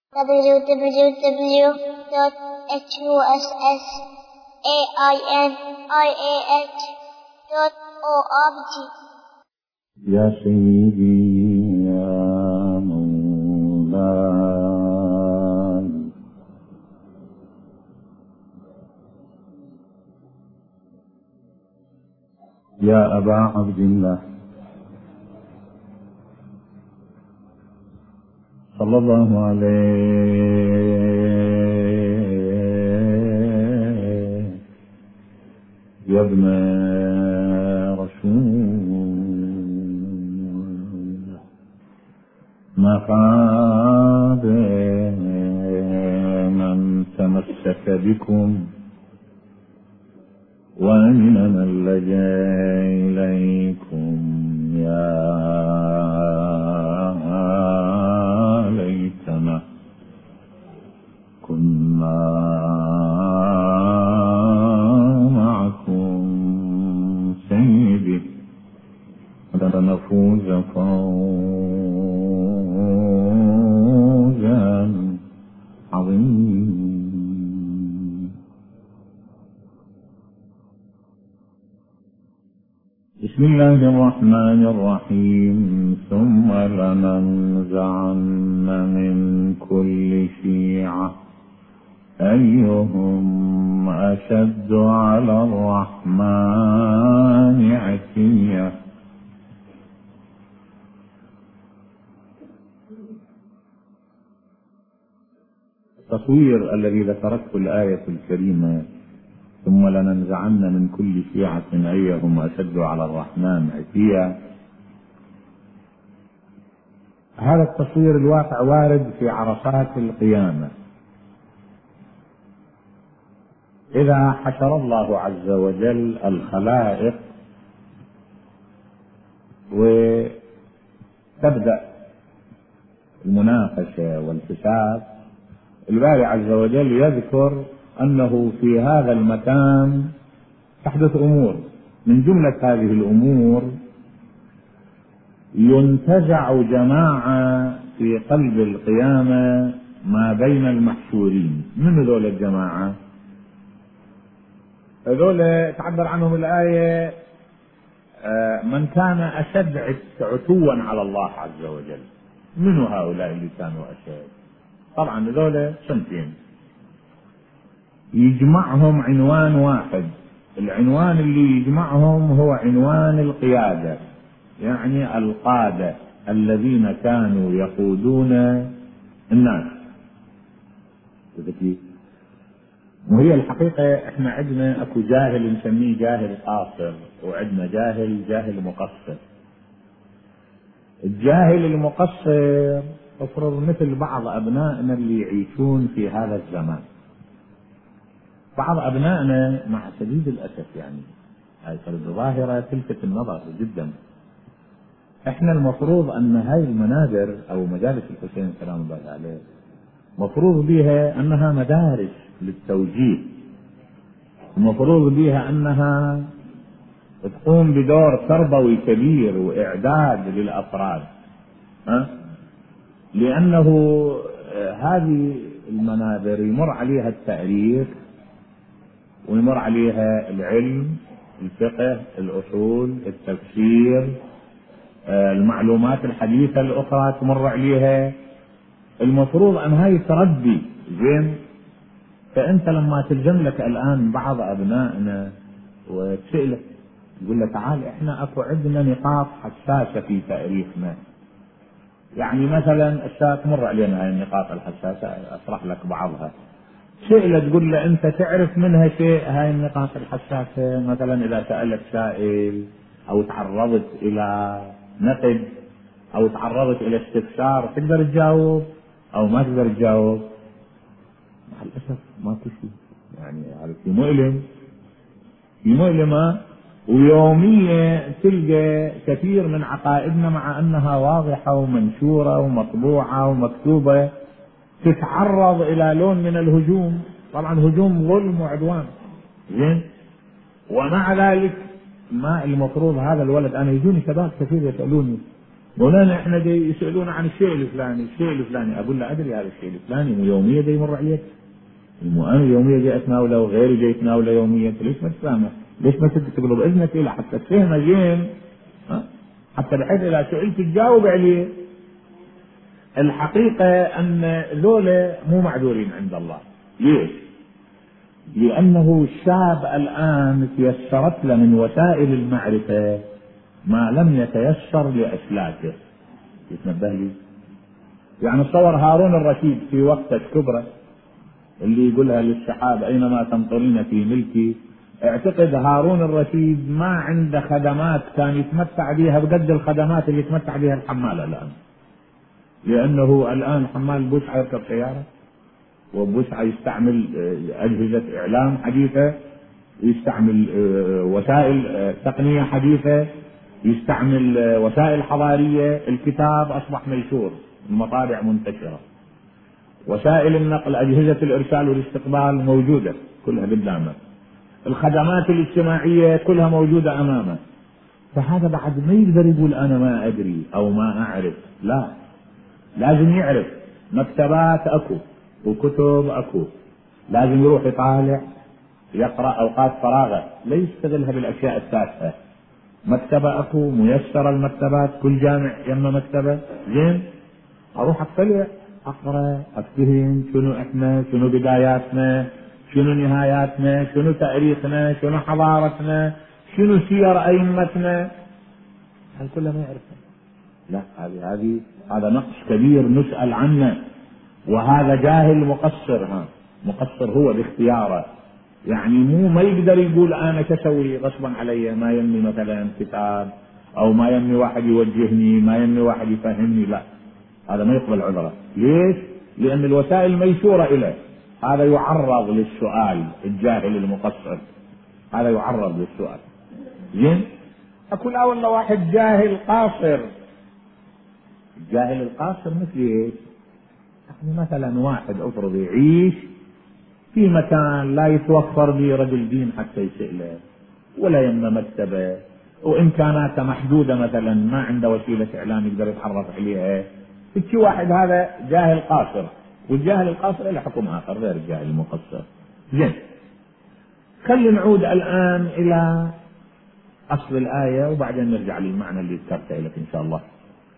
www.husainiah.org. يا سيدي يا مولاي يا أبا عبد الله صلى الله عليه يا ابن رسول ما خاب من تمسك بكم وأينما لجأ إليكم يا ليتنا كنا معكم سيدي لنفوز فوزا عظيما. بسم الله الرحمن الرحيم. ثم لننزعن من كل شيعة أيهم أشد على الرحمن عتيا. التصوير الذي ذكرته الآية الكريمة ثم لننزعن من كل شيعة أيهم أشد على الرحمن عتيا، هذا التصوير الواقع وارد في عرصات القيامة. إذا حشر الله عز وجل الخلائق وتبدأ المناقشة والحساب، الباري عز وجل يذكر أنه في هذا المكان تحدث أمور. من جملة هذه الأمور ينتزع جماعة في قلب القيامة ما بين المحشورين. من هذول الجماعة؟ هذول تعبر عنهم الآية من كان أشد عتوا على الله عز وجل. من هؤلاء اللي كانوا أشد؟ طبعا هذول صنفين يجمعهم عنوان واحد. العنوان اللي يجمعهم هو عنوان القيادة، يعني القادة الذين كانوا يقودون الناس. وهي الحقيقة احنا عندنا اكو جاهل نسميه جاهل قاصر، وعندنا جاهل مقصر. الجاهل المقصر افرض مثل بعض ابنائنا اللي يعيشون في هذا الزمان. بعض ابنائنا مع شديد الاسف يعني هاي ظاهرة تلفت النظر جدا. احنا المفروض ان هاي المنابر او مجالس الحسين سلام الله عليه مفروض بها انها مدارس للتوجيه، المفروض بها انها تقوم بدور تربوي كبير واعداد للافراد، لانه هذه المنابر يمر عليها التاريخ ويمر عليها العلم، الفقه، الاصول، التفسير، المعلومات الحديثة الاخرى تمر عليها. المفروض ان هاي تربي زين. فانت لما تلزم لك الان بعض ابنائنا وتسأله تقول له تعال احنا اكو عندنا نقاط حساسة في تاريخنا، يعني مثلا اشياء تمر علينا هاي النقاط الحساسة، اشرح لك بعضها. سئلة تقول له انت تعرف منها شيء هاي النقاط الحساسة؟ مثلا اذا سألك سائل او تعرضت الى نقد او تعرضت الى استفسار تقدر تجاوب او ما تقدر تجاوب؟ مع الاسف ما تشي، يعني هذا في مؤلمة ويومية تلقى كثير من عقائدنا مع انها واضحة ومنشورة ومطبوعة ومكتوبة تتعرض الى لون من الهجوم، طبعا هجوم ظلم وعدوان زين. ومع ذلك ما المفروض هذا الولد، انا يجوني شباب كثير يسألوني مولانا احنا جاي يسألون عن الشيء الفلاني، اقول له ادري هذا الشيء الفلاني مو يوميا جاي يمر عليك، مو انا يوميا جاي اتناوله وغيري جاي يتناوله يوميا، ليش ما تفهمه؟ ليش ما تقلب اذنك له حتى تفهمه زين؟ حتى بحيث اذا سئلت تجاوب عليه. الحقيقة ان ذولا مو معذورين عند الله. ليش؟ لانه الشاب الان تيسرت له من وسائل المعرفة ما لم يتيسر لأسلافه. يتنبه لي؟ يعني تصور هارون الرشيد في وقت كبرى اللي يقولها للسحاب اينما تمطرين في ملكي، اعتقد هارون الرشيد ما عنده خدمات كان يتمتع بها بقد الخدمات اللي يتمتع بها الحمال الان، لانه الان حمال بوسعة يركب سيارة، وبوسعة يستعمل اجهزة اعلام حديثة، يستعمل وسائل تقنية حديثة، يستعمل وسائل حضارية، الكتاب اصبح ميسور، المطابع منتشرة، وسائل النقل اجهزة الارسال والاستقبال موجودة كلها قدامه، الخدمات الاجتماعية كلها موجودة امامه. فهذا بعد ما يقدر يقول انا ما ادري او ما اعرف، لا، لازم يعرف. مكتبات اكو وكتب اكو، لازم يروح يطالع يقرأ اوقات فراغه، لا يستغلها بالاشياء التافهة. مكتبة اكو ميسرة، المكتبات كل جامع يما مكتبة، زين اروح اطلع اقرأ افهم شنو احنا، شنو بداياتنا، شنو نهاياتنا، شنو تاريخنا، شنو حضارتنا، شنو سير ائمتنا، هل كله ما يعرفه؟ لا، هذا نقص كبير نسأل عنه، وهذا جاهل مقصر. مقصر هو باختياره، يعني مو ما يقدر يقول انا كسوي غصبا علي، ما يمني مثلا كتاب او ما يمني واحد يوجهني، ما يمني واحد يفهمني، لا، هذا ما يقبل عذره. ليش؟ لان الوسائل ميسورة اليه. هذا يعرض للسؤال، الجاهل المقصر هذا يعرض للسؤال. زين؟ اقول لا والله واحد جاهل قاصر. الجاهل القاصر مثل ايش؟ يعني مثلا واحد افرض يعيش في مكان لا يتوفر به رجل دين حتى يسأله، ولا يم مكتبه، وامكاناته محدودة، مثلا ما عنده وسيلة اعلام يقدر يتعرف عليها، في واحد هذا جاهل قاصر. والجاهل القاصر له حكم اخر غير الجاهل المقصر. زين، خلينا نعود الان الى اصل الايه وبعدين نرجع للمعنى اللي ذكرته لك ان شاء الله.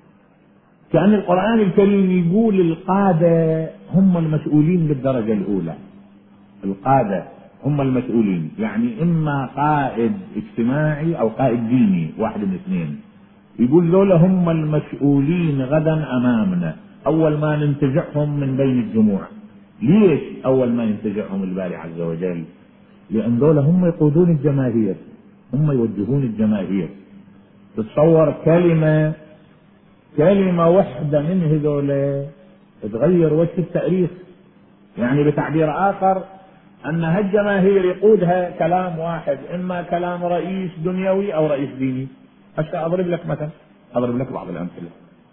كأن القرآن الكريم يقول القادة هم المسؤولين بالدرجة الأولى. القادة هم المسؤولين، يعني إما قائد اجتماعي أو قائد ديني، واحد من اثنين. يقول ذولا هم المسؤولين غدا أمامنا، أول ما ننتزعهم من بين الجموع. ليش أول ما ينتزعهم الباري عز وجل؟ لأن ذولا هم يقودون الجماهير، هم يوجهون الجماهير. تتصور كلمة واحدة من هذول تغير وجه التاريخ. يعني بتعبير آخر أن هالجماهير يقودها كلام واحد، إما كلام رئيس دنيوي أو رئيس ديني. هسه أضرب لك مثلا، أضرب لك بعض الأمثلة.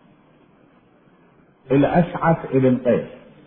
الأشعث ابن قيس.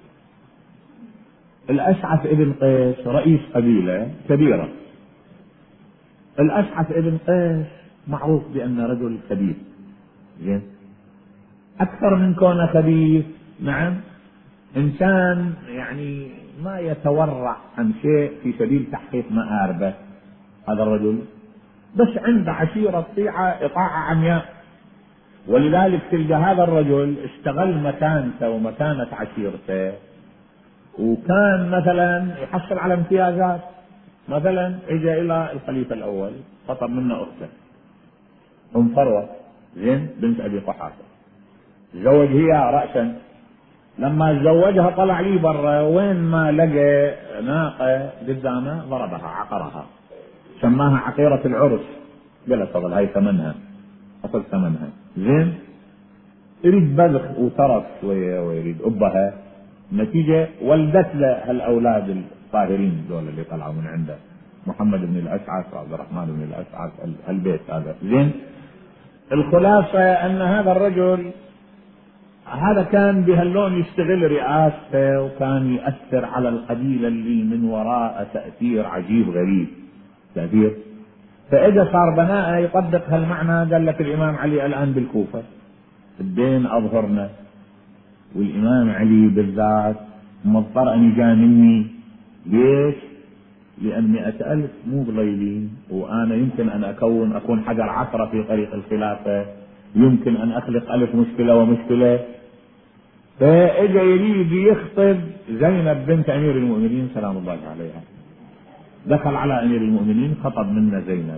الأشعث ابن قيس رئيس قبيلة كبيرة. الأشعث ابن قيس معروف بأن رجل خبيث، زين، أكثر من كونه خبيث، نعم، إنسان يعني ما يتورع عن شيء في سبيل تحقيق مآربه. هذا الرجل بس عنده عشيرة إطاعة عمياء، ولذلك تلقى هذا الرجل استغل مكانته ومكانة عشيرته، وكان مثلا يحصل على امتيازات. مثلا اجى الى الخليفة الاول، خطب منه اخته ام فروة، زين، بنت ابي قحافة، تزوج هي رأسا. لما تزوجها طلع لي برا، وين ما لقى ناقة قدامه ضربها، عقرها، سماها عقيرة العرس. قال تفضل هاي ثمنها، اخذ ثمنها. زين، يريد بذخ وترف ويريد ابها، نتيجة ولدت له هالاولاد الطاهرين دول اللي طلعوا من عنده، محمد بن الاشعث وعبد الرحمن بن الاشعث، البيت هذا. زين، الخلاصة ان هذا الرجل هذا كان بهاللون يستغل رئاسته، وكان يؤثر على القبيلة اللي من وراء تأثير عجيب غريب، تأثير. فإذا صار بناء يطبق هالمعنى، قال لك الإمام علي الآن بالكوفة، الدين أظهرنا، والإمام علي بالذات مضطر أن يجاملني. ليش؟ لأن 100,000 مو قليلين، وأنا يمكن أن أكون حجر عثرة في طريق الخلافة، يمكن أن أخلق ألف مشكلة ومشكلة. فإجا يريد يخطب زينب بنت أمير المؤمنين سلام الله عليها، دخل على أمير المؤمنين خطب منا زينب،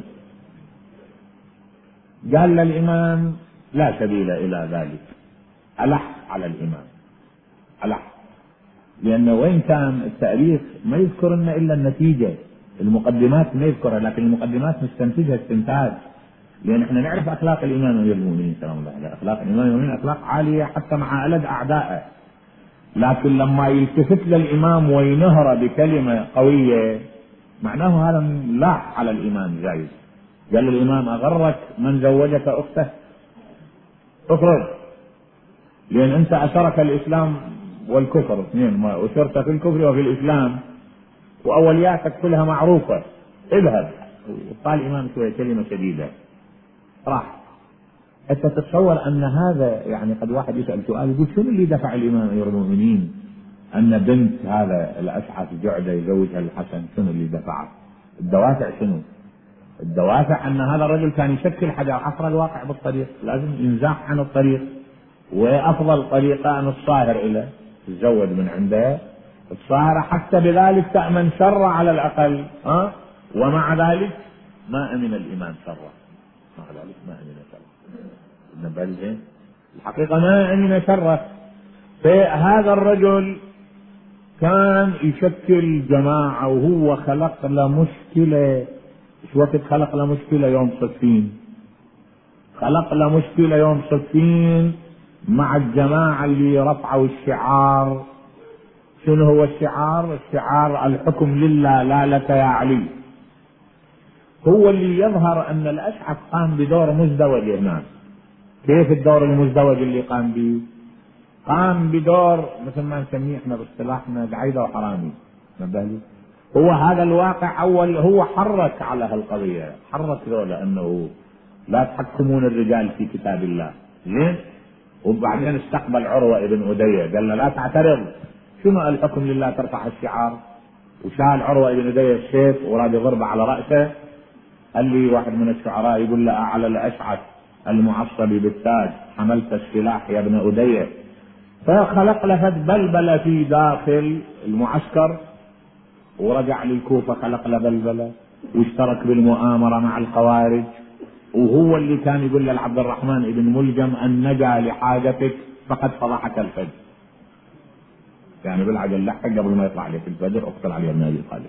قال للإمام لا سبيل إلى ذلك، ألح على الإمام، ألح، لأنه وين كان التاريخ ما يذكر لنا إلا النتيجة، المقدمات ما يذكرها، لكن المقدمات نستنتجها استنتاج، لأن احنا نعرف أخلاق الإمام أمير المؤمنين سلام الله عليه، أخلاق الإمام المؤمنين أخلاق عالية حتى مع ألد أعدائه، لكن لما يلتفت للإمام وينهر بكلمة قوية معناه هذا لاح على الإمام زايد. قال الإمام أغرك من زوجك أخته؟ اخرج، لأن أنت أثرك الإسلام والكفر اثنين، ما أثرت في الكفر وفي الإسلام، وأولياتك كلها معروفة، اذهب. قال الإمام شوية كلمة شديدة راح. أنت تتصور أن هذا يعني قد واحد يسأل سؤال يقول شنو اللي دفع الإمام أمير المؤمنين أن بنت هذا الأشعث جعدة يزوجها الحسن؟ شنو اللي دفعه؟ الدوافع شنو؟ الدوافع أن هذا الرجل كان يشكل حجر عثرة الواقع بالطريق، لازم ينزاح عن الطريق، وأفضل طريقة أن الصاهر إلى تتزوج من عنده الصاهرة حتى بذلك تأمن شر على الأقل، ومع ذلك ما أمن الإمام شره، مع ذلك ما أمن شره، الحقيقة ما أمن شره. فهذا الرجل كان يشكل جماعة، وهو خلق له مشكلة. ايش وقت خلق له مشكلة؟ يوم صفين، خلق له مشكلة يوم صفين مع الجماعة اللي رفعوا الشعار. شنو هو الشعار؟ الشعار الحكم لله لا لك يا علي. هو اللي يظهر ان الاشعث قام بدور مزدوج هناك. كيف الدور المزدوج اللي قام به؟ قام بدور مثل ما نسميه احنا باصطلاحنا دعيده وحرامي، نبالي. هو هذا الواقع اول هو حرك على هالقضيه، حرك ذولا انه لا تحكمون الرجال في كتاب الله، زين. وبعدين استقبل عروه ابن أدية قال له لا تعترض، شنو الحكم لله ترفع الشعار؟ وشال عروه ابن أدية السيف وراد ضربه على راسه. قال لي واحد من الشعراء يقول له على الاشعث المعصب بالتاج حملت السلاح يا ابن أدية. فخلق له بلبله في داخل المعسكر، ورجع للكوفه خلق له بلبله، واشترك بالمؤامره مع الخوارج. وهو اللي كان يقول لعبد الرحمن ابن ملجم ان نجا لحاجتك فقد فضحك الفجر، يعني بالعجل لحق قبل ما يطلع عليك الفجر اقتل علي ابن ابي طالب.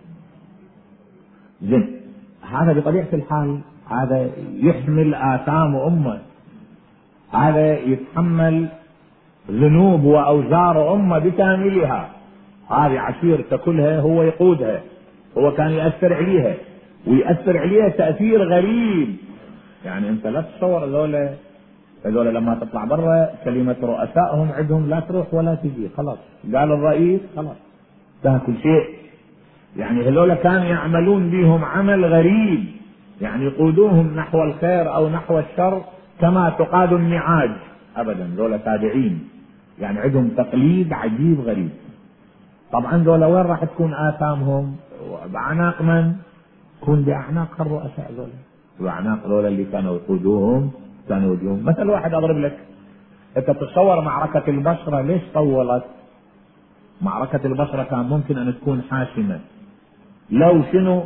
زين، هذا بطبيعه الحال هذا يحمل آثام أمة، هذا يتحمل ذنوب وأوزار أمة بكاملها. هذه عشيرته كلها هو يقودها، هو كان يأثر عليها، ويأثر عليها تأثير غريب. يعني أنت لا تتصور هذول لما تطلع برا كلمة رؤسائهم عندهم لا تروح ولا تجي، خلاص قال الرئيس خلاص انتهى كل شيء. يعني هذول كانوا يعملون بهم عمل غريب، يعني يقودوهم نحو الخير أو نحو الشر كما تقاد النعاج أبدا. ذولا تابعين، يعني عندهم تقليد عجيب غريب. طبعا ذولا وين راح تكون آثامهم؟ بأعناق من؟ تكون بأعناق الرؤساء ذولا، بأعناق ذولا اللي كانوا يقودوهم، كانوا يجون. مثل واحد أضرب لك، أنت تتصور معركة البصرة ليش طولت؟ معركة البصرة كان ممكن أن تكون حاسمة لو شنو؟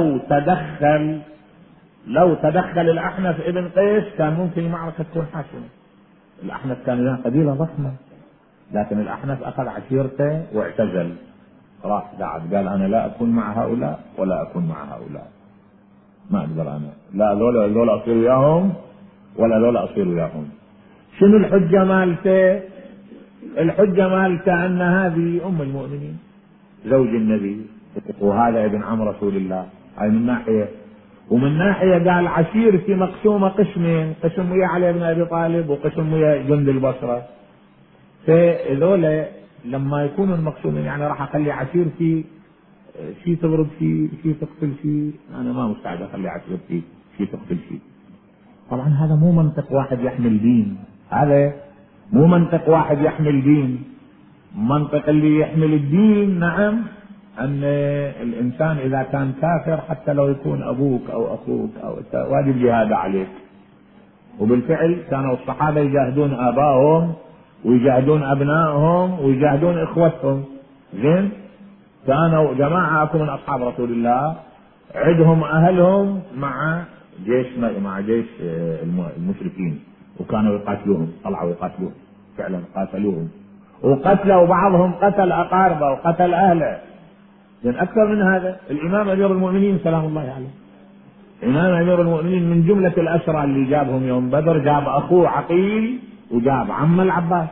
لو تدخل الأحنف ابن قيس كان ممكن المعركة تكون حاسمة. الأحنف كان قبيلة ضخمة، لكن الأحنف أخذ عشيرته واعتزل، راح قاعد قال أنا لا أكون مع هؤلاء ولا أكون مع هؤلاء، ما أقدر أنا، لا ذول أصير وياهم ولا ذول أصير وياهم. شنو الحجة مالته؟ الحجة مالته أن هذه أم المؤمنين زوج النبي، وهذا ابن عم رسول الله، هاي من ناحية. ومن ناحية قال عشيرتي مقسومة قسمين، قسم ويا علي بن أبي طالب وقسم ويا جند البصرة. فذولا لما يكونوا المقسومين يعني راح أخلي عشيرتي شي تضرب شي تقتل شي، أنا ما مستعد أخلي عشيرتي شي تقتل شي. طبعا هذا مو منطق واحد يحمل دين، هذا مو منطق واحد يحمل دين. منطق اللي يحمل الدين نعم ان الانسان اذا كان كافر حتى لو يكون ابوك او اخوك او واجب جهاد عليك. وبالفعل كانوا الصحابه يجاهدون ابائهم ويجاهدون ابنائهم ويجاهدون اخوتهم. زين، كانوا جماعه اكو من اصحاب رسول الله عدهم اهلهم مع جيش المشركين، وكانوا يقاتلوهم، طلعوا يقاتلوهم فعلا قاتلوهم، وقتلوا بعضهم قتل اقاربه وقتل اهله. لأن اكثر من هذا الامام امير المؤمنين سلام الله عليه، امام امير المؤمنين من جمله الاسرى اللي جابهم يوم بدر جاب اخوه عقيل وجاب عم العباس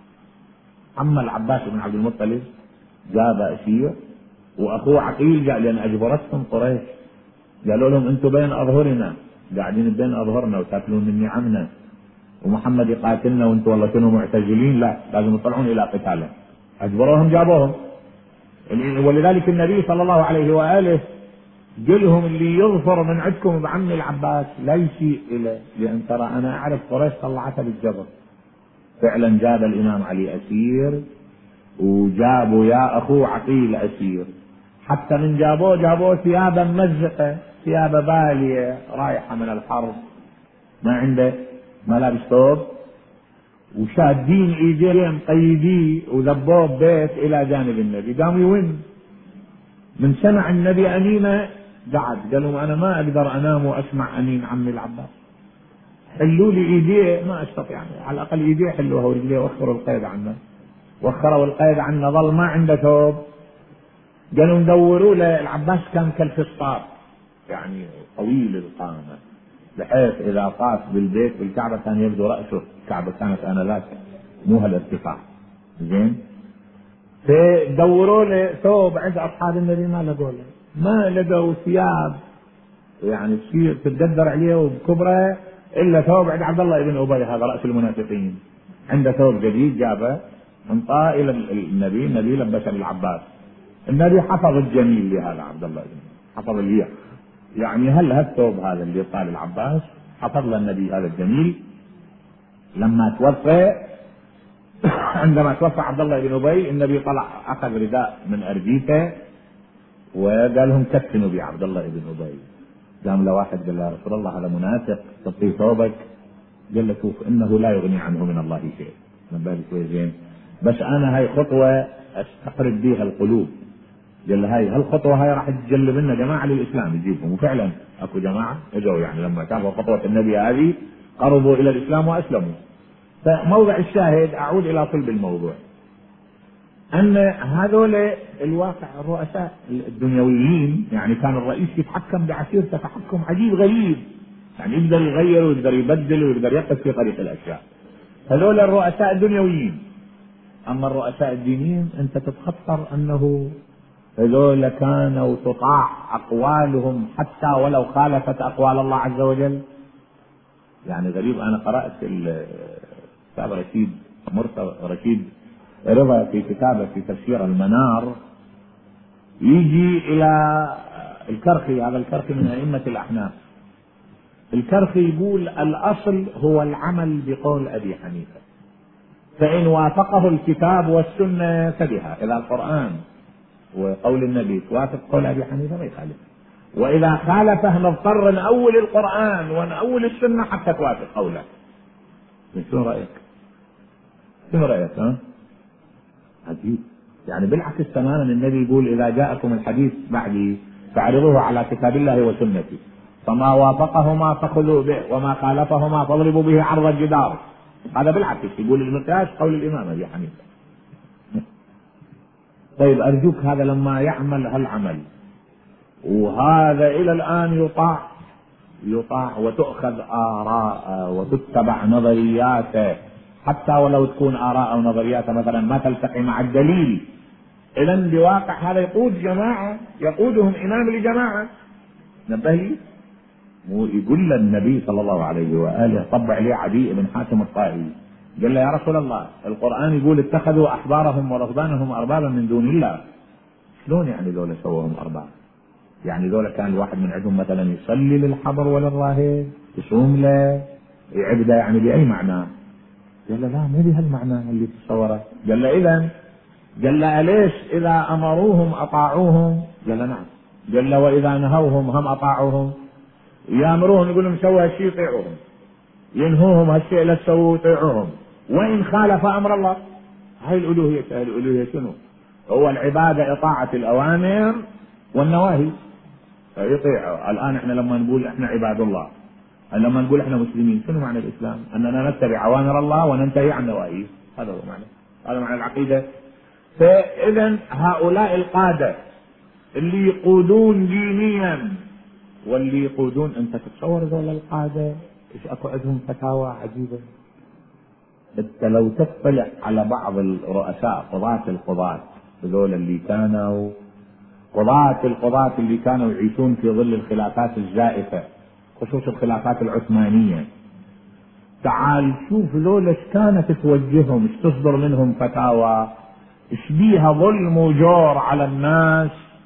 بن عبد المطلب جاب اسير، واخوه عقيل جاء لان اجبرتهم قريش، قالوا لهم انتم بين اظهرنا، قاعدين بين اظهرنا وتاكلون من نعمنا، ومحمد يقاتلنا وانتم والله كنتم معتزلين، لا لازم يطلعون الى قتاله. اجبروهم جابوهم. ولذلك النبي صلى الله عليه واله قلهم اللي يظفر من عندكم بعم العباس لا يشيء اليه، لان ترى انا اعرف قريش طلعتها بالجبر. فعلا جاب الامام علي اسير، وجابوا يا اخوه عقيل اسير، حتى من جابوه ثيابا ممزقه، ثياب باليه رايحه من الحرب، ما عنده ملابس ثوب، وشادين ايديهم قيديه وذبوه ببيت الى جانب النبي. قام يون من سمع النبي انينه قعد، قال لهم انا ما اقدر انام واسمع انين عمي العباس، حلوا لي ايديه، ما استطيع يعني. على الاقل ايديه حلوها ورجليه، وخروا القيد عنه، وخروا القيد عنه، ظل ما عنده ثوب. قالوا ندوروا له. العباس كان كالفسطاط يعني طويل القامه، بحيث اذا طاف بالبيت بالكعبه كان يبدو راسه، الكعبه كانت انذاك مو هالارتفاع. زين، فدوروا له ثوب عند اصحاب النبي، ما لقوا ثياب يعني تصير تتقدر عليه وبكبره الا ثوب عند عبد الله بن ابي، هذا راس المنافقين، عنده ثوب جديد جابه انطاه الى النبي لبسه للعباس. النبي حفظ الجميل لهذا عبد الله حفظ ليه، يعني هل هالثوب هذا اللي طال العباس حفظ له النبي هذا الجميل. لما توفى عندما توفى عبد الله بن ابي، النبي طلع اخذ رداء من ارجيته وقال لهم كفنوا بعبد الله بن ابي. قام له واحد قال له يا رسول الله هذا منافق تعطيه ثوبك؟ قال له شوف انه لا يغني عنه من الله شيء، من بالك شوي زين، بس انا هاي خطوه استقرب بها القلوب. قال له هاي هالخطوه هاي راح تجلب لنا جماعه للاسلام يجيبهم، وفعلا اكو جماعه اجوا يعني لما شافوا خطوه النبي هذه قربوا الى الاسلام واسلموا. فموضع الشاهد اعود الى صلب الموضوع، ان هذول الواقع الرؤساء الدنيويين، يعني كان الرئيس يتحكم بعسيرته تحكم عجيب غريب، يعني يقدر يغير ويقدر يبدل ويقدر يقف في طريق الاشياء. هذول الرؤساء الدنيويين. اما الرؤساء الدينيين انت تتخطر انه هذول كانوا تطاع اقوالهم حتى ولو خالفت اقوال الله عز وجل. يعني غريب، انا قرات كتاب رشيد رضا في كتابه في تفسير المنار، يجي الى الكرخي، هذا الكرخي من ائمه الاحناف. الكرخي يقول الاصل هو العمل بقول ابي حنيفه، فان وافقه الكتاب والسنه فبها، اذا القران وقول النبي توافق قول ابي حنيفه ما يخالف، واذا خالفه نضطر نأول القران ونأول السنه حتى توافق قوله. شنو رايك؟ ها؟ عجيب. يعني بالعكس تماما، النبي يقول اذا جاءكم الحديث بعدي فاعرضوه على كتاب الله وسنتي، فما وافقهما فخذوا به وما خالفهما فاضربوا به عرض الجدار. هذا بالعكس يقول المقياس قول الامام ابي حنيفه. طيب ارجوك، هذا لما يعمل هالعمل وهذا الى الان يطاع وتؤخذ آراء وتتبع نظرياته، حتى ولو تكون آراء أو نظريات مثلا ما تلتقي مع الدليل، إذا بواقع هذا يقود جماعة، يقودهم إمام لجماعة. نبه لي، يقول النبي صلى الله عليه وآله طبع لي عدي بن حاتم الطائي، قال له يا رسول الله القرآن يقول اتخذوا أحبارهم ورهبانهم أربابا من دون الله، شلون يعني ذولا سووهم أرباب؟ يعني ذولا كان الواحد من عندهم مثلا يصلي للحبر وللراهب، يصوم له، يعبده، يعني بأي معنى؟ قال له لا مو بهالمعنى اللي تصوره. قال له إذن، قال له ليش إذا أمروهم أطاعوهم؟ قال له نعم. قال له وإذا نهوهم هم أطاعوهم؟ يأمروهم يقول لهم سووا هالشيء يطيعوهم، ينهوهم هالشيء لا تسووا يطيعوهم، وإن خالف أمر الله. هاي الألوهية. الألوهية شنو؟ هو العبادة إطاعة الأوامر والنواهي، فيطيعوا. الآن احنا لما نقول احنا عباد الله، لما نقول احنا مسلمين، شنو معنى الإسلام؟ أننا نتبع أوامر الله وننتهي عن نواهيه. هذا هو معنى، هذا معنى العقيدة. فإذا هؤلاء القادة اللي يقودون دينيا واللي يقودون، انت تتصور ذول القادة ايش اكو عندهم فتاوى عجيبة. انت لو تطلع على بعض الرؤساء القضاة ذول اللي كانوا القضاة اللي كانوا يعيشون في ظل الخلافات الزائفة، خصوصا الخلافات العثمانية، تعال شوف ذول ايش كانت توجههم، ايش تصدر منهم فتاوى، ايش بيها ظلم وجور على الناس،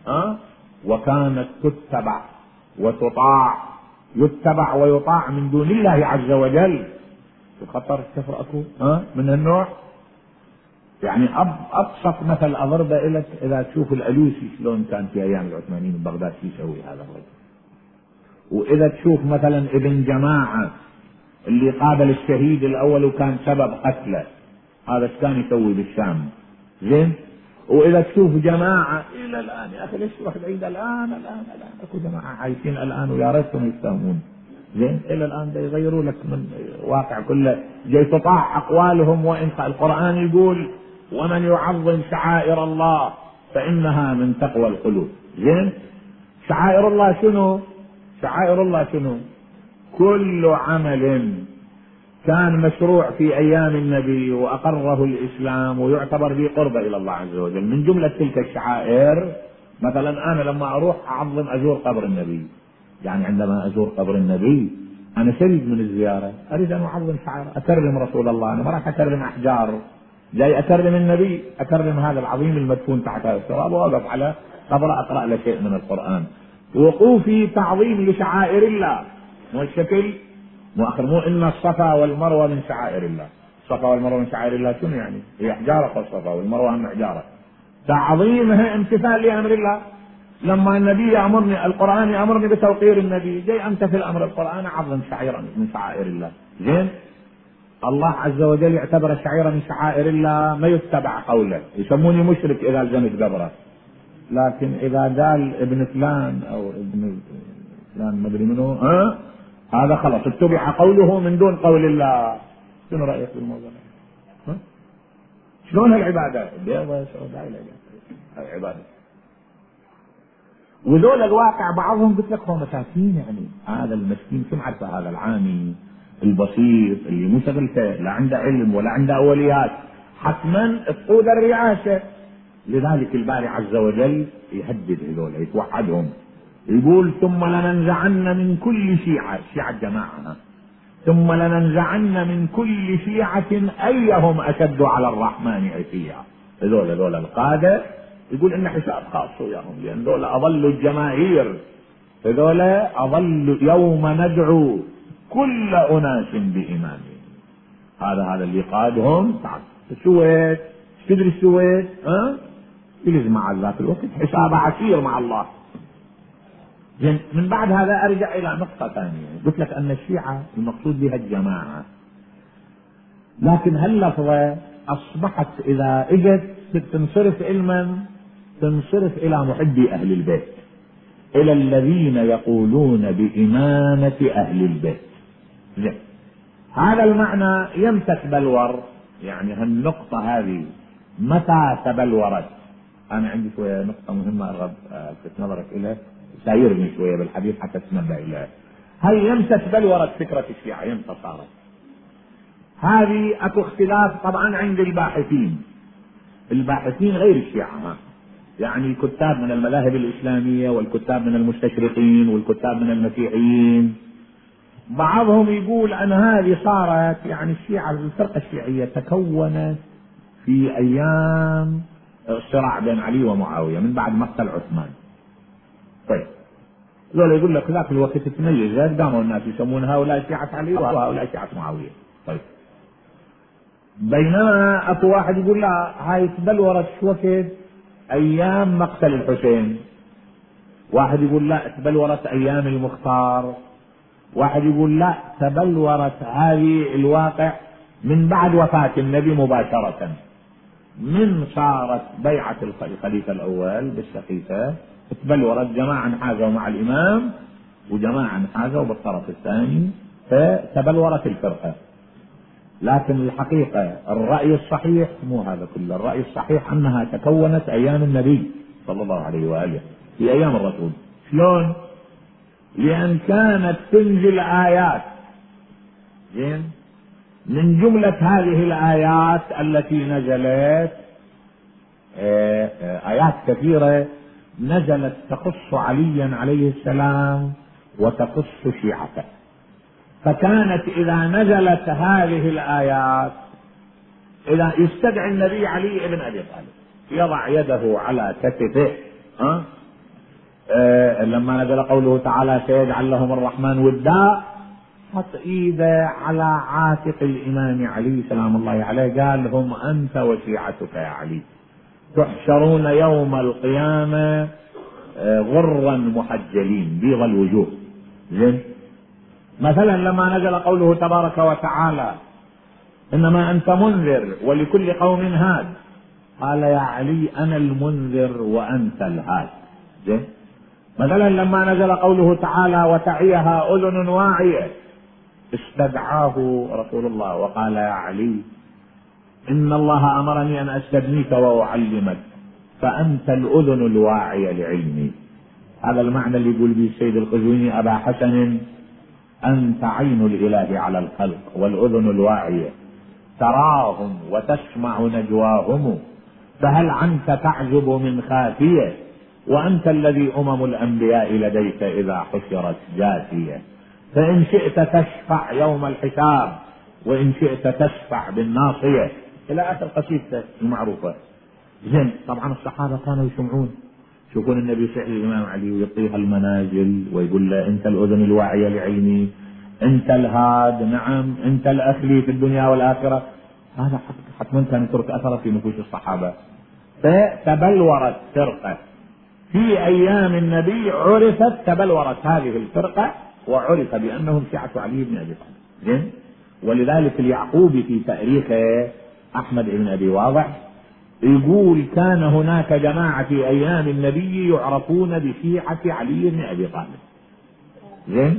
وكانت تتبع وتطاع، يتبع ويطاع من دون الله عز وجل. خطر الكفر اكو من هالنوع. يعني ابسط مثل اضربه لك، اذا تشوف الالوسي شلون كان في ايام العثمانيين ببغداد شو يسوي هذا الرجل، واذا تشوف مثلا ابن جماعه اللي قابل الشهيد الاول وكان سبب قتله، هذا ايش كان يسوي بالشام؟ زين. واذا تشوف جماعه الى الان، يا اخي ليش تروح بعيد؟ الان اكو جماعه عايشين الان ويا ريتهم يستهمون، زين، الى الان دا يغيروا لك من واقع كله، جاي تطاع اقوالهم. وان القران يقول ومن يعظم شعائر الله فانها من تقوى القلوب. زين. شعائر الله شنو؟ شعائر الله شنو؟ كل عمل كان مشروع في ايام النبي واقره الاسلام ويعتبر به قربة الى الله عز وجل. من جملة تلك الشعائر مثلا انا لما اروح اعظم ازور قبر النبي، يعني عندما ازور قبر النبي انا شريد من الزيارة، اريد ان اعظم شعائر، اكرم رسول الله. انا ما راح اكرم احجار، جاي اكرم النبي، اكرم هذا العظيم المدفون تحت هذا التراب، واقف على قبر اقرا له شيء من القران. وقوفي تعظيم لشعائر الله، مو الشكل مو ان الصفا والمروه من شعائر الله. الصفا والمروه من شعائر الله شنو يعني؟ هي حجاره الصفا والمروه هم حجاره. تعظيمها امتثال لامر الله. لما النبي يامرني، القران يامرني بتوقير النبي، جاي امتثل امر القران، اعظم شعيره من شعائر الله. زين. الله عز وجل يعتبر شعيره من شعائر الله، ما يتبع قوله، يسموني مشرك اذا الزمت قبره. لكن اذا قال ابن فلان او ابن فلان ما ادري منه، هذا خلاص اتبع قوله من دون قول الله. شنو رايك في الموضوع؟ شلون هالعبادات؟ بيضة سوداء العبادة. وذول الواقع بعضهم قلت لك هو مساكين، يعني هذا المسكين كم عرفه، هذا العامي البسيط اللي مو شغلته، لا عنده علم ولا عنده اوليات، حتما تقود الرئاسة. لذلك الباري عز وجل يهدد هذول، يتوحدهم، يقول ثم لننزعن من كل شيعة، شيعة جماعة، ثم لننزعن من كل شيعة أيهم أشد على الرحمن عتيا. هذول القادة يقول إن حساب خاص وياهم، لأن هذول أضلوا الجماهير، هذول أضلوا يوم ندعو كل أناس بإمامهم. هذا اللي قادهم. تعال السويد، تدري السويد؟ يلزم مع ذات الوقت حساب عسير مع الله. من بعد هذا ارجع الى نقطة ثانية، قلت لك ان الشيعة المقصود بها الجماعة، لكن هاللفظة اصبحت اذا اجت تنصرف علما تنصرف الى محبي اهل البيت، الى الذين يقولون بامامة اهل البيت. زين. هذا المعنى يمتى تبلور؟ يعني هالنقطة هذه متى تبلورت؟ انا عندي شوية نقطة مهمة ارغب الفت نظرك اليها، سايرني شوية بالحديث حتى تنبه إليها. هل يمتى تبلورت فكرة الشيعة؟ يمتى صارت؟ هذه اكو اختلاف طبعا عند الباحثين غير الشيعة، يعني الكتاب من المذاهب الإسلامية والكتاب من المستشرقين والكتاب من المسيحيين. بعضهم يقول أن هذه صارت، يعني الشيعة الفرقة الشيعية تكونت في أيام الصراع بين علي ومعاوية من بعد مقتل عثمان. طيب لولا يقول لك ذاك الوقت تميزت، قاموا الناس يسمون هؤلاء شيعة علي وهؤلاء شيعة معاوية. طيب بينما اكو واحد يقول لا هاي تبلورت وقت ايام مقتل الحسين، واحد يقول لا تبلورت ايام المختار، واحد يقول لا تبلورت هذه الواقع من بعد وفاة النبي مباشرة، من صارت بيعة الخليفة الأول بالسقيفة تبلورت جماعة حاجوا مع الإمام وجماعة حاجوا بالطرف الثاني، فتبلورت الفرقة. لكن الحقيقة الرأي الصحيح مو هذا كله، الرأي الصحيح أنها تكونت أيام النبي صلى الله عليه وآله في أيام الرسول. شلون؟ لأن كانت تنزل آيات، زين، من جملة هذه الآيات التي نزلت آيات كثيرة نزلت تخص عليا عليه السلام وتخص شيعته. فكانت إذا نزلت هذه الآيات، إذا يستدعي النبي علي بن أبي طالب يضع يده على كتفه، لما نزل قوله تعالى سيجعل لهم الرحمن ودا، حط ايده على عاتق الامام علي سلام الله عليه، قال هم انت وشيعتك يا علي تحشرون يوم القيامة غرا محجلين بيض الوجوه. زين. مثلا لما نزل قوله تبارك وتعالى انما انت منذر ولكل قوم هاد، قال يا علي انا المنذر وانت الهاد. زين. مثلا لما نزل قوله تعالى وتعيها اذن واعية، استدعاه رسول الله وقال يا علي ان الله امرني ان استدنيك واعلمك فانت الاذن الواعية لعلمي. هذا المعنى اللي يقول به السيد القزويني ابا حسن انت عين الاله على الخلق والاذن الواعية، تراهم وتسمع نجواهم، فهل عنك تعجب من خافية، وأنت الذي أمم الأنبياء لديك إذا حشرت جاثية، فإن شئت تشفع يوم الحساب وإن شئت تشفع بالناصية، إلى آخر قصيدته المعروفة. زين. طبعا الصحابة كانوا يسمعون، يشوفون النبي يصيح للإمام علي ويعطيها المنازل ويقول له أنت الأذن الواعية لعلمي، أنت الهاد، نعم أنت الأخلي في الدنيا والآخرة. هذا حتما كان يترك أثره في نفوس الصحابة. فتبلورت فرقة في أيام النبي، عرفت تبلورت هذه الفرقة وعرف بأنهم شيعة علي بن أبي طالب. زين. ولذلك اليعقوبي في تاريخه أحمد بن أبي واضح يقول كان هناك جماعة في أيام النبي يعرفون بشيعة علي بن أبي طالب. زين.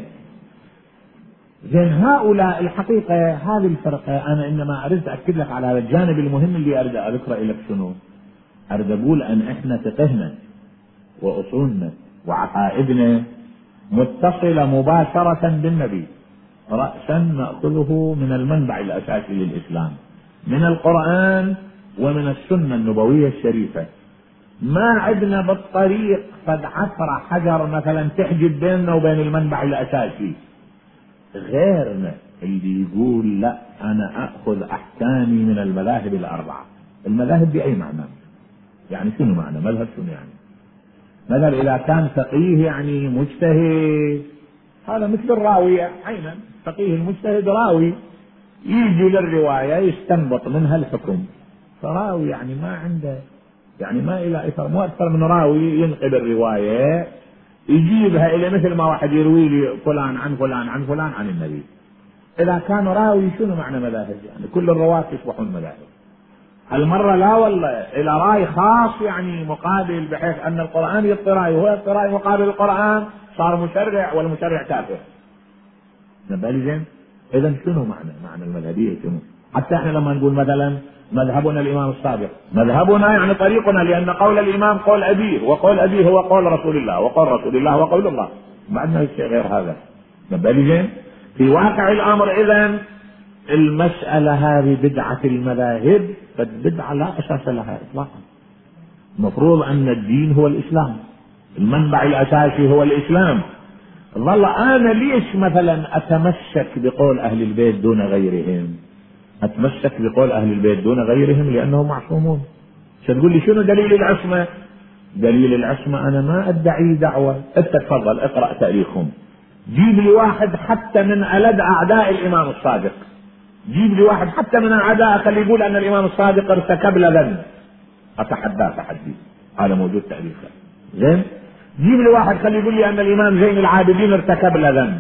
زين. هؤلاء الحقيقة هذه الفرقة أنا إنما أريد أكد لك على هذا الجانب المهم اللي أريد أذكره لك. شنو أريد أقول؟ أن إحنا فقهنا وأصولنا وعقائدنا متصلة مباشرة بالنبي، رأسا نأخذه من المنبع الأساسي للإسلام، من القرآن ومن السنة النبوية الشريفة. ما عندنا بالطريق قد عثر حجر مثلا تحجب بيننا وبين المنبع الأساسي. غيرنا اللي يقول لا أنا أخذ أحكامي من المذاهب الأربعة. المذاهب بأي معنى؟ يعني شنو معنى مذهب؟ شنو يعني مذهب؟ إذا كان فقيه يعني مجتهد، هذا مثل الراوية عينا. فقيه المجتهد راوي يجي للرواية يستنبط منها الحكم، فراوي يعني ما عنده، يعني ما إلى إثر، مو أكثر من راوي ينقل الرواية يجيبها إلى مثل ما واحد يروي لي فلان عن فلان عن فلان عن النبي. إذا كان راوي شنو معنى مذاهب؟ يعني كل الرواة يصبحون مذاهب. المرة لا والله، إلى رأي خاص يعني مقابل، بحيث أن القرآن يطرأي وهو يطرأي مقابل القرآن، صار مشرع والمشرع كافر. نبالي زين. إذا شنو معنى المذهبية؟ شنو؟ حتى احنا لما نقول مثلا مذهبنا الإمام الصادق، مذهبنا يعني طريقنا، لأن قول الإمام قول أبيه، وقول أبيه هو قول رسول الله، وقول رسول الله هو قول الله، ما عندنا شيء غير هذا. نبالي زين. في واقع الأمر إذا المسألة هذه بدعة المذاهب، فالبدعة لا أساس لها إطلاقا. المفروض أن الدين هو الإسلام، المنبع الأساسي هو الإسلام. ظل أنا ليش مثلا أتمسك بقول أهل البيت دون غيرهم؟ أتمسك بقول أهل البيت دون غيرهم لأنهم معصومون. تقول لي شنو دليل العصمة؟ دليل العصمة أنا ما أدعي دعوة. أنت تفضل اقرأ تاريخهم، جيب لي واحد حتى من ألد أعداء الإمام الصادق جيب لي واحد حتى من العداء خلي يقول ان الامام الصادق ارتكب له ذنب، اتحداه تحدي، هذا موجود تاريخا. زين، جيب لي واحد خلي يقول لي ان الامام زين العابدين ارتكب له ذنب،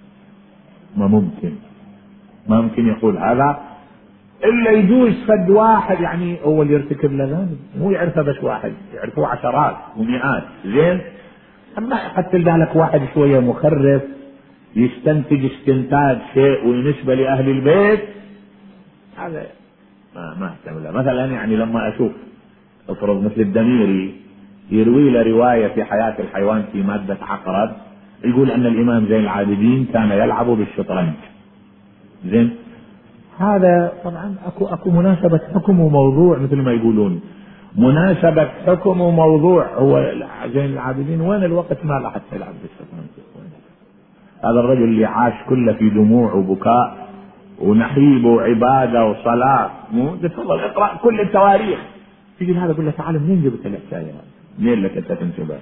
ما ممكن، ما ممكن يقول هذا الا يجوز فد واحد يعني هو اللي يرتكب له ذنب، مو يعرفه بس واحد، يعرفوه عشرات ومئات. زين، اما قد بالك واحد شويه مخرف يستنتج استنتاج شيء وينسبه لاهل البيت، هذا ما اهتم له. مثلا يعني لما اشوف افرض مثل الدميري يروي له روايه في حياه الحيوان في ماده عقرب، يقول ان الامام زين العابدين كان يلعب بالشطرنج. زين، هذا طبعا اكو مناسبه حكم وموضوع، مثل ما يقولون مناسبه حكم وموضوع. هو زين العابدين وين الوقت ما له حتى يلعب بالشطرنج؟ هذا الرجل اللي عاش كله في دموع وبكاء ونحيب وعباده وصلاه، مو تفضل اقرا كل التواريخ. تيجي هذا يقول له تعال منين جبت الحكايه؟ منين لك انت تنتبه؟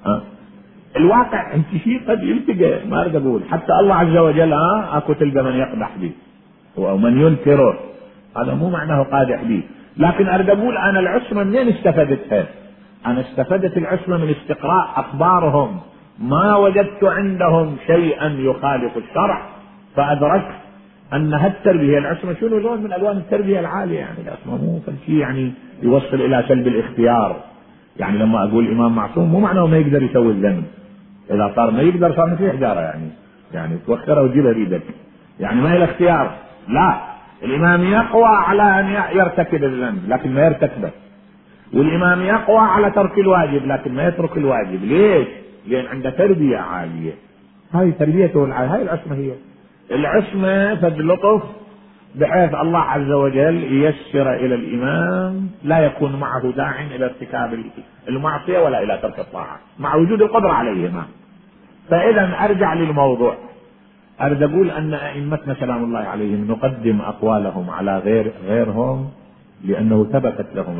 الواقع انت شيء قد يلتقى، ما اريد اقول حتى الله عز وجل اكو تلقى من يقدح به ومن ينكره، هذا مو معناه قادح به. لكن اريد اقول انا العصمه منين استفدتها؟ انا استفدت العصمه من استقراء اخبارهم، ما وجدت عندهم شيئا يخالف الشرع، فادركت ان هالتربيه العصمه شنو لون من الوان التربيه العاليه. يعني العصمه مو شيء يعني يوصل الى سلب الاختيار. يعني لما اقول الامام معصوم مو معناه ما يقدر يسوي الذنب، اذا صار ما يقدر صار مثل حجاره، يعني توخره وجيبها بيدك، يعني ما هي الاختيار. لا، الامام يقوى على ان يرتكب الذنب لكن ما يرتكبه، والامام يقوى على ترك الواجب لكن ما يترك الواجب. ليش؟ لان عنده تربيه عاليه، هاي تربيته العاليه، هاي العصمه. هي العصمه فد لطف بحيث الله عز وجل ييسر الى الامام لا يكون معه داع الى ارتكاب المعصيه ولا الى ترك الطاعه مع وجود القدره عليهما. فاذا ارجع للموضوع، اريد اقول ان ائمتنا سلام الله عليهم نقدم اقوالهم على غيرهم لانه ثبتت لهم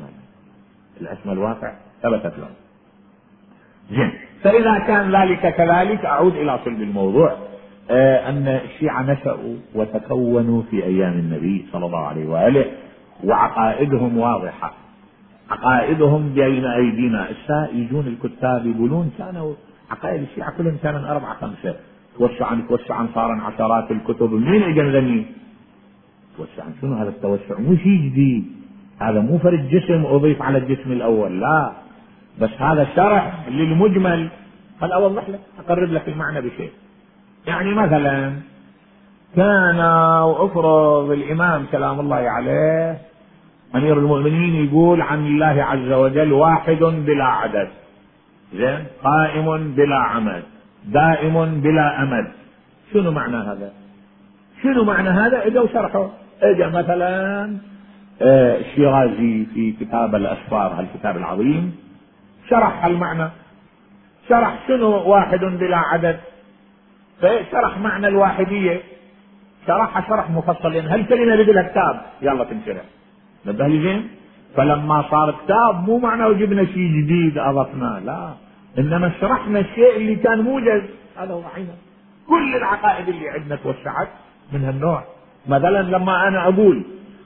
العصمه الواقع ثبتت لهم. زين، فاذا كان ذلك كذلك اعود الى صلب الموضوع، ان الشيعة نشأوا وتكونوا في ايام النبي صلى الله عليه واله، وعقائدهم واضحة، عقائدهم بين ايدينا. يجون الكتاب يقولون كانوا عقائد الشيعة كلهم كانوا 4 5 توسعا صار عشرات الكتب. مين اجنني توسعا؟ شنو هذا التوسع؟ مو شيء جديد، هذا مو فرد جسم اضيف على الجسم الاول، لا، بس هذا شرح للمجمل. هل اوضح لك اقرب لك المعنى بشيء؟ يعني مثلا كان افرض الامام سلام الله عليه امير المؤمنين يقول عن الله عز وجل واحد بلا عدد، زين، قائم بلا عمد، دائم بلا امد. شنو معنى هذا؟ شنو معنى هذا؟ اجا وشرحه. اجا مثلا الشيرازي في كتاب الاسفار، الكتاب العظيم، شرح المعنى، شرح شنو واحد بلا عدد، فشرح معنى الواحدية، شرحها شرح مفصل. لان هالكلمة بدها كتاب يلا تنشرح، نبه لي زين. فلما صار كتاب مو معناه جبنا شيء جديد اضفناه، لا، انما شرحنا الشيء اللي كان موجز، هذا هو عينه. كل العقائد اللي عندنا توسعت من هالنوع. مثلا لما انا اقول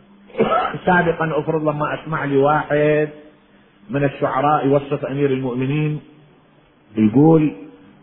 سابقا افرض لما اسمع لي واحد من الشعراء يوصف امير المؤمنين يقول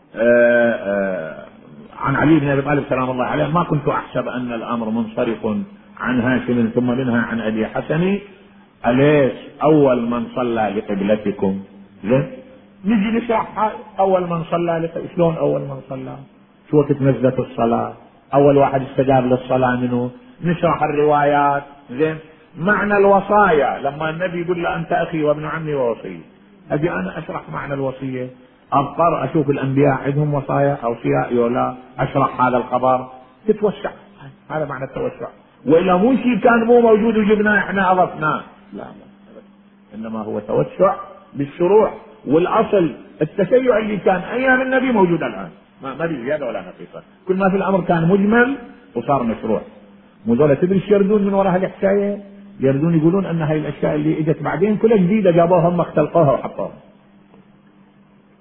عن علي بن ابي طالب سلام الله عليه: ما كنت احسب ان الامر منصرف عن هاشم ثم منها عن ابي حسن، اليس اول من صلى لقبلتكم. زين، نجي نشرح اول من صلى شلون اول من صلى، شو وقت نزلت الصلاه، اول واحد استجاب للصلاه منه، نشرح الروايات. زين، معنى الوصايا لما النبي يقول له انت اخي وابن عمي ووصي، اجي انا اشرح معنى الوصيه، اضطر اشوف الانبياء عندهم وصايا اوصياء ولا اشرح هذا الخبر، تتوسع. هذا معنى التوسع. والا مو شيء كان مو موجود وجبناه احنا اضفناه، لا، انما هو توسع بالشروع. والاصل التشيع اللي كان ايام النبي موجود الان، ما في زياده ولا نقيصه. كل ما في الامر كان مجمل وصار مشروع. مو ذولا تدري ايش يردون من وراء هالحكايه؟ يردون يقولون ان هاي الاشياء اللي اجت بعدين كلها جديده، جابوها هم اختلقوها وحطوها.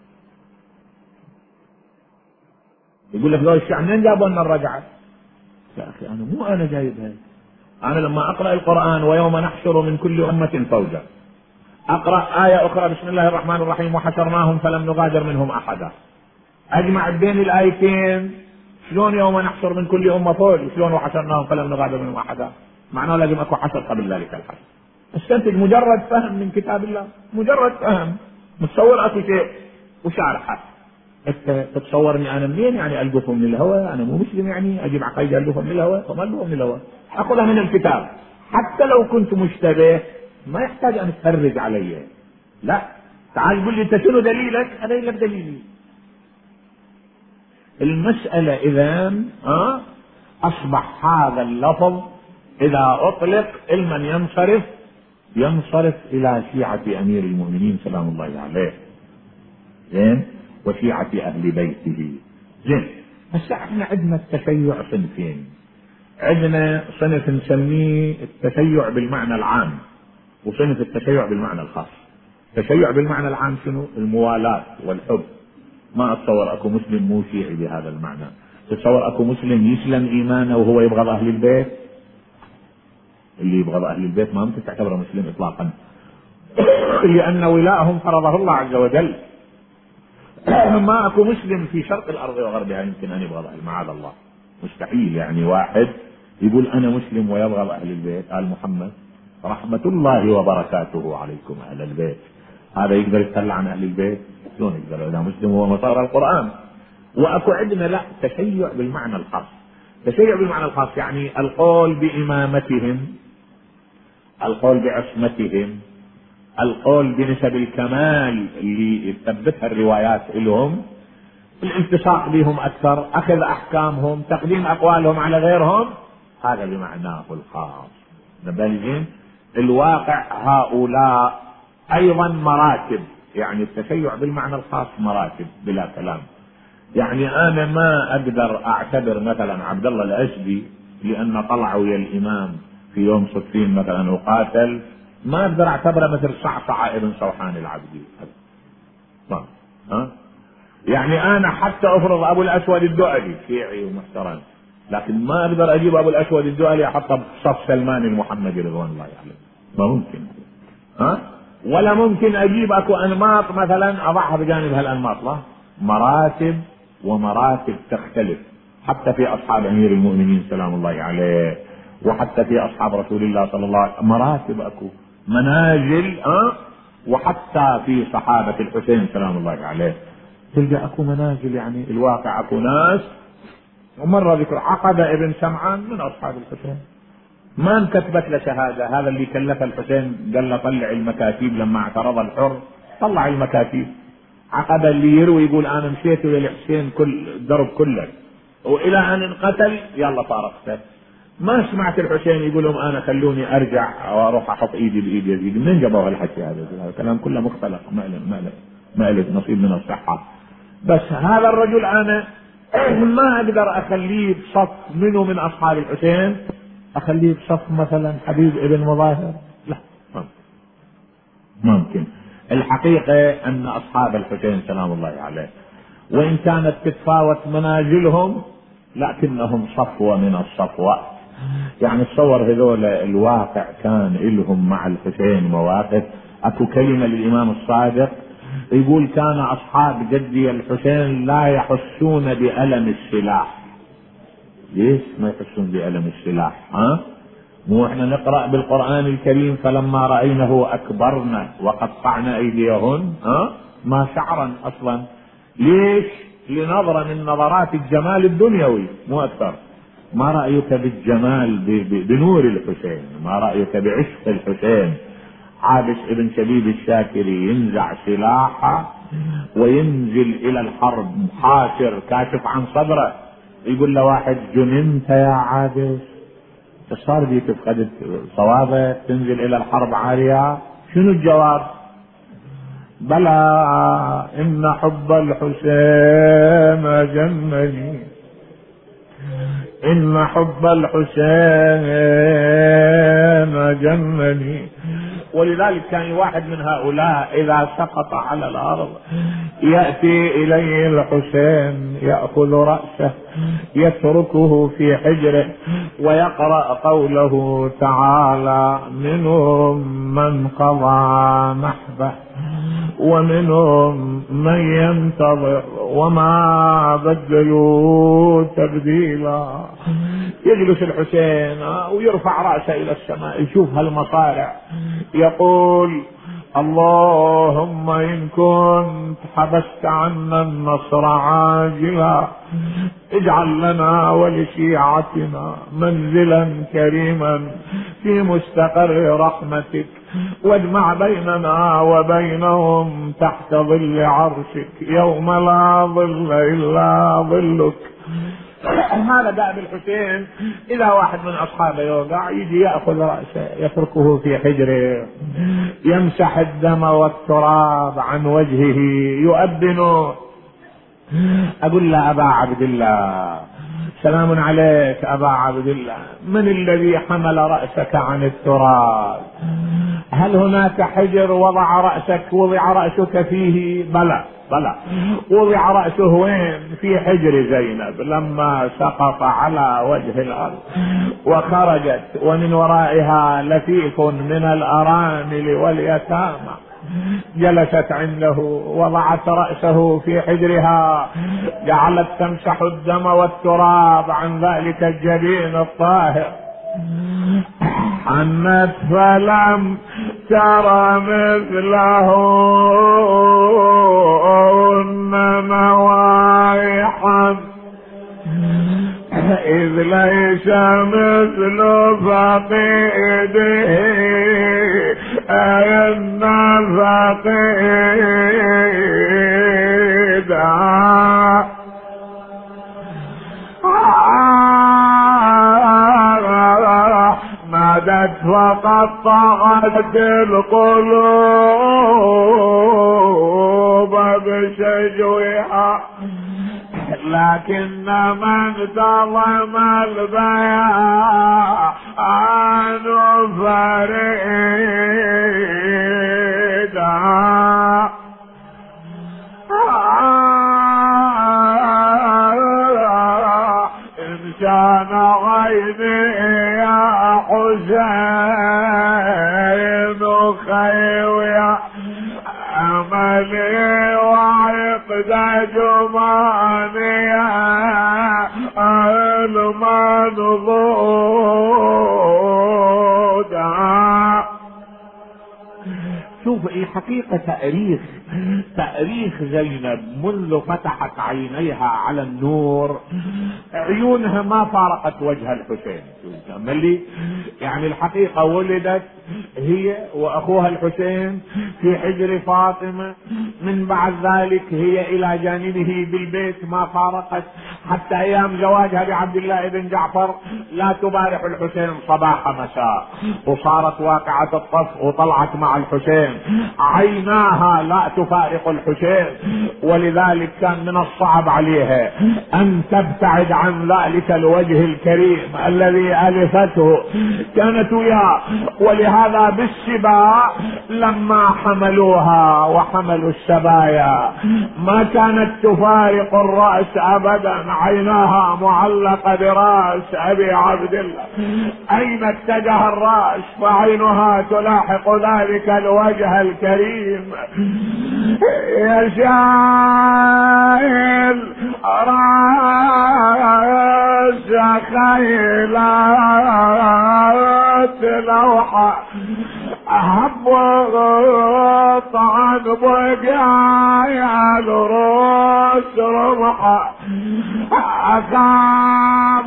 يقول لك ذول الشيعة منين جابوا لنا الرجعه؟ يا أخي أنا مو أنا جايبها. أنا لما أقرأ القرآن ويوم نحشر من كل أمة فوجا، أقرأ آية أخرى بسم الله الرحمن الرحيم وحشرناهم فلم نغادر منهم أحدا، أجمع بين الآيتين شلون يوم نحشر من كل أمة فوج شلون وحشرناهم فلم نغادر منهم أحدا؟ معناه لازم أكو حشر قبل ذلك الحشر. استنتج مجرد فهم من كتاب الله، مجرد فهم، متصور أكو شيء وشارحه. انت تتصورني انا منين يعني القفه من الهواء؟ انا مو مسلم يعني اجيب عقيده القفه من الهواء؟ وما القفه من الهواء، اخذها من الكتاب. حتى لو كنت مشتبه ما يحتاج ان تفرج علي، لا تعال قل لي انت شنو دليلك، انا لك دليلي. المساله اذا اصبح هذا اللفظ اذا اطلق لمن ينصرف الى شيعه امير المؤمنين سلام الله عليه، زين، وشيعة أهل بيته، زين. هسه احنا عندنا التشيع صنفين. عندنا صنف نسميه التشيع بالمعنى العام، وصنف التشيع بالمعنى الخاص. التشيع بالمعنى العام شنو؟ الموالاة والحب. ما اتصور اكو مسلم مو شيعي بهذا المعنى. تتصور اكو مسلم يسلم ايمانه وهو يبغض اهل البيت؟ اللي يبغض اهل البيت ما ممكن تعتبره مسلم اطلاقا، لان ولاءهم فرضه الله عز وجل. ما اكو مسلم في شرق الارض وغربها يمكن ان يبغض اهل، معاذ الله، مستحيل. يعني واحد يقول انا مسلم ويبغض اهل البيت، ال محمد رحمة الله وبركاته عليكم اهل البيت، هذا يقدر يتخلى عن اهل البيت؟ شلون يقدر؟ اذا مسلم هو مصار القرآن. واكو عندنا لا، تشيع بالمعنى الخاص. تشيع بالمعنى الخاص يعني القول بامامتهم، القول بعصمتهم، القول بنسب الكمال اللي تثبتها الروايات لهم، الالتصاق بهم اكثر، اخذ احكامهم، تقديم اقوالهم على غيرهم، هذا بمعناه الخاص. نبالغين الواقع هؤلاء ايضا مراتب، يعني التشيع بالمعنى الخاص مراتب بلا كلام. يعني انا ما اقدر اعتبر مثلا عبد الله الاشبي لان طلع ويا الامام في يوم صفين مثلا وقاتل، ما اقدر اعتبره مثل صعصعة ابن صوحان العبدي. يعني انا حتى افرض ابو الاسود الدؤلي شيعي ومحترم، لكن ما اقدر اجيب ابو الاسود الدؤلي احطه بصف سلمان المحمدي رضوان الله عليه، ما ممكن. ولا ممكن اجيب اكو انماط مثلا اضعها بجانب هالانماط، لا، مراتب ومراتب تختلف، حتى في اصحاب امير المؤمنين سلام الله عليه، وحتى في اصحاب رسول الله صلى الله عليه وسلم مراتب، اكو منازل. وحتى في صحابة الحسين سلام الله عليه تلقى اكو منازل. يعني الواقع اكو ناس، ومرة ذكر عقبة ابن سمعان من اصحاب الحسين ما انكتبت له شهادة، هذا اللي كلف الحسين قال له طلع المكاتيب لما اعترض الحر، طلع المكاتيب. عقبة اللي يروي يقول انا مشيت ويا الحسين كل الدرب كله والى ان انقتل يلا فارقته. ما سمعت الحسين يقول لهم انا خلوني ارجع واروح احط ايدي بايد يزيد. منين جابوا هالحكي هذا؟ الكلام كله مختلق، ما له نصيب من الصحة. بس هذا الرجل انا ما اقدر اخليه بصف منه من اصحاب الحسين، اخليه بصف مثلا حبيب ابن مظاهر، لا ممكن. الحقيقة ان اصحاب الحسين سلام الله عليه وان كانت تتفاوت منازلهم لكنهم صفوة من الصفوة. يعني تصور هذول الواقع كان لهم مع الحسين مواقف. اكو كلمة للامام الصادق يقول كان اصحاب جدي الحسين لا يحسون بألم السلاح. ليش ما يحسون بألم السلاح؟ مو احنا نقرأ بالقرآن الكريم فلما رأينه اكبرنا وقطعنا ايديهن، ما شعرا اصلا. ليش؟ لنظرة من نظرات الجمال الدنيوي مو اكثر. ما رأيك بالجمال بنور الحسين؟ ما رأيك بعشق الحسين؟ عابس ابن شبيب الشاكري ينزع سلاحه وينزل الى الحرب حاشر كاشف عن صدره، يقول له واحد جننت يا عابس؟ صار بيك فقدت صوابك تنزل الى الحرب عارية؟ شنو الجواب؟ بلى ان حب الحسين جنني، ان حب الحسين جنني، ولذلك كان واحد من هؤلاء إذا سقط على الأرض يأتي إليه الحسين يأخذ رأسه يتركه في حجره ويقرأ قوله تعالى: منهم من قضى نحبه ومنهم من ينتظر وما بدلوا تبديلا. يجلس الحسين ويرفع رأسه إلى السماء يشوف هالمصارع، يقول: اللهم إن كنت حبست عنا النصر عاجلا اجعل لنا ولشيعتنا منزلا كريما في مستقر رحمتك واجمع بيننا وبينهم تحت ظل عرشك يوم لا ظل إلا ظلك. هذا دأب الحسين، إذا واحد من أصحابه يوقع يجي يأخذ رأسه يتركه في حجره، يمسح الدم والتراب عن وجهه يؤذن. أقول له: أبا عبد الله، سلام عليك أبا عبد الله، من الذي حمل رأسك عن التراب؟ هل هناك حجر وضع رأسك فيه؟ بلى بلى، وضع رأسه وين؟ في حجر زينب لما سقط على وجه الأرض وخرجت ومن ورائها لفيف من الأرامل واليتامى، جلست عنده وضعت رأسه في حجرها، جعلت تمسح الدم والتراب عن ذلك الجبين الطاهر. حنت فلم ترى مثله نوايحا إذ ليس مثل فقيده أين فقيدا. نادت وقطعت القلوب بشجوها، لكن من ظلم البيان فريدا. إن كان عيني يا حسين خيويا أملي وعقد جمانيا المنضودا. شوف الحقيقة تأريخ زينب منذ فتحت عينيها على النور، عيونها ما فارقت وجه الحسين. يعني الحقيقة ولدت هي وأخوها الحسين في حجر فاطمة، من بعد ذلك هي إلى جانبه بالبيت ما فارقت حتى أيام زواجها بعبد الله بن جعفر لا تبارح الحسين صباح مساء، وصارت واقعة الطف وطلعت مع الحسين، عيناها لا تفارق الحسين، ولذلك كان من الصعب عليها أن تبتعد عن ذلك الوجه الكريم الذي ألفته، كانت وياه. ولهذا بالسباع لما حملوها وحملوا السبايا ما كانت تفارق الرأس أبدا، عيناها معلقة براس أبي عبد الله، أين اتجه الرأس فعينها تلاحق ذلك الوجه الكريم. يا شايل راس خيلات لوحة هبط عن بقايا الروس رمحة، أخاف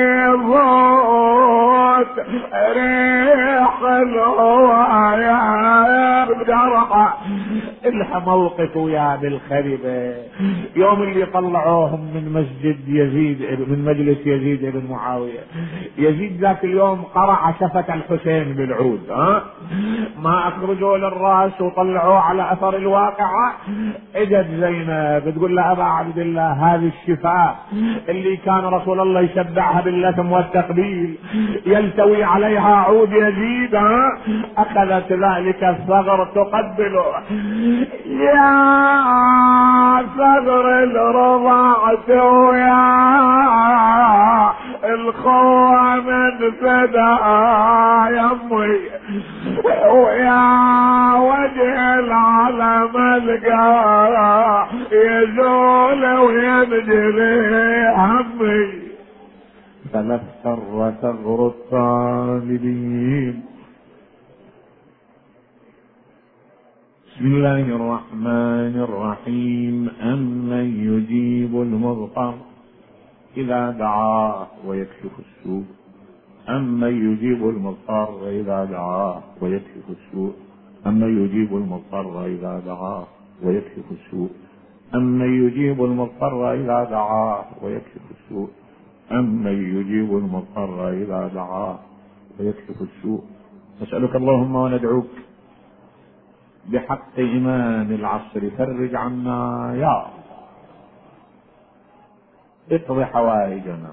يفوت ريح الهوايا بجرحة، إلها موقف ويا بالخربة. يوم اللي طلعوهم من مسجد يزيد، من مجلس يزيد بن معاوية، يزيد ذاك اليوم قرع شفة الحسين بالعود، ما أخرجوا للرأس وطلعوه على أثر الواقعة. اجت زينب تقول له أبا عبد الله هذه الشفاء اللي كان رسول الله يشبعها باللثم والتقبيل يلتوي عليها عود يزيد، أخذت ذلك الثغر تقبله. يا ثغر الرضاعة ويا الخوة من فدا يمي ويا وجه العالم القاع يزول وينجلي همي. فلفتر ثغر الطالبين. بسم الله الرحمن الرحيم. أمن يجيب المضطر إذا دعاه ويكشف السوء. أمن يجيب المضطر إذا دعاه ويكشف السوء. أمن يجيب المضطر إذا دعاه ويكشف السوء. أمن يجيب المضطر إذا دعاه ويكشف السوء. أمن يجيب المضطر إذا دعاه ويكشف السوء. نسألك اللهم وندعوك بحق إمام العصر فرج عنا يا رب. اقض حوائجنا،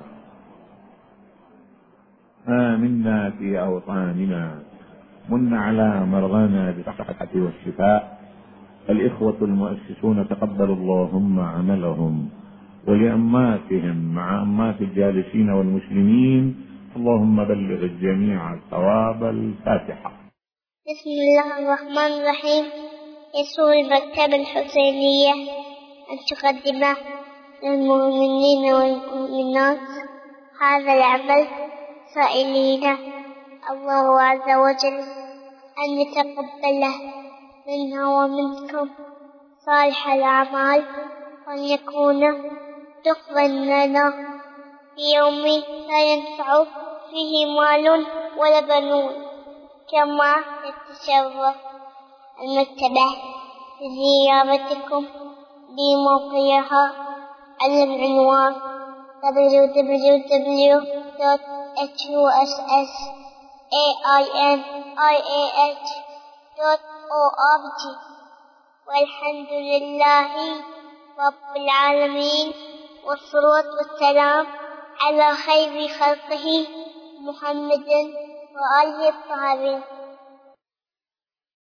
آمنا في أوطاننا، من على مرضانا بالصحة والشفاء. الإخوة المؤسسون تقبل اللهم عملهم، ولأماتهم مع أمات الجالسين والمسلمين اللهم بلغ الجميع ثواب الفاتحة. بسم الله الرحمن الرحيم. يسر المكتبة الحسينية أن تقدم للمؤمنين والمؤمنات هذا العمل، سائلين الله عز وجل أن يتقبله منا ومنكم صالح الأعمال، وأن يكون دخلا لنا في يوم لا ينفع فيه مال ولا بنون. كما يتشرف المكتبة بزيارتكم بموقعها على العنوان www.hussainih.org. والحمد لله رب العالمين، والصلاة والسلام على خير خلقه محمد وآله الطاهرين.